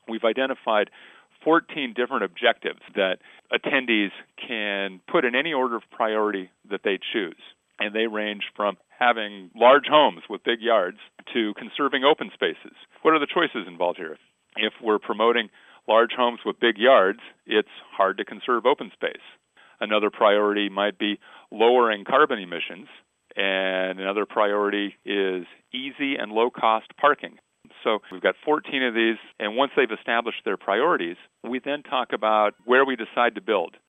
we've identified 14 different objectives that attendees can put in any order of priority that they choose. And they range from having large homes with big yards to conserving open spaces. What are the choices involved here? If we're promoting large homes with big yards, it's hard to conserve open space. Another priority might be lowering carbon emissions, and another priority is easy and low-cost parking. So we've got 14 of these, and once they've established their priorities, we then talk about where we decide to build.